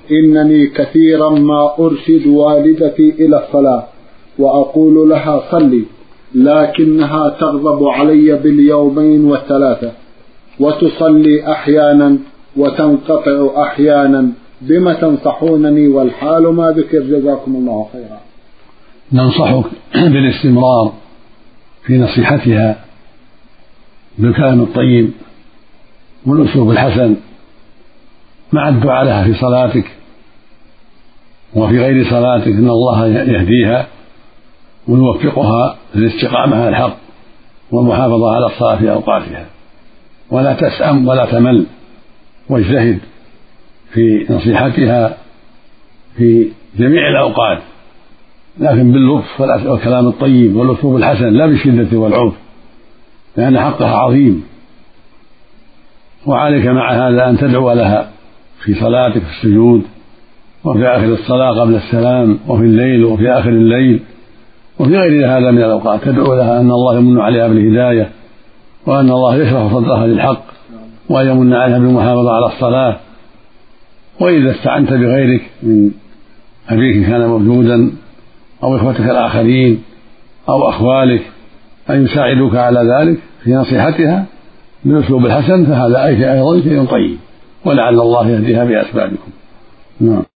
إنني كثيرا ما أرشد والدتي إلى الصلاة وأقول لها صلي، لكنها تغضب علي باليومين والثلاثة، وتصلي أحيانا وتنقطع أحيانا، بما تنصحونني والحال ما ذكر؟ جزاكم الله خيرا. ننصحك بالاستمرار في نصيحتها بالكلام الطيب والأسلوب الحسن مع الدعاء لها في صلاتك وفي غير صلاتك، إن الله يهديها ويوفقها للاستقامة على الحق والمحافظة على الصلاة في أوقاتها، ولا تسأم ولا تمل، واجتهد في نصيحتها في جميع الأوقات، لكن باللطف والكلام الطيب والأسلوب الحسن، لا بالشدة والعنف، لأن حقها عظيم. وعليك مع هذا أن تدعو لها في صلاتك في السجود وفي آخر الصلاة قبل السلام وفي الليل وفي آخر الليل وفي غير هذا من الأوقات، تدعو لها أن الله يمن عليها بالهداية، وأن الله يشرح صدرها للحق، وأن يمن عليها بالمحافظة على الصلاة. وإذا استعنت بغيرك من أبيك كان موجودا أو إخوتك الآخرين أو أخوالك أن يساعدوك على ذلك في نصيحتها بالأسلوب الحسن، فهذا أيضا شيء طيب، ولعل الله يهديها بأسبابكم. نعم.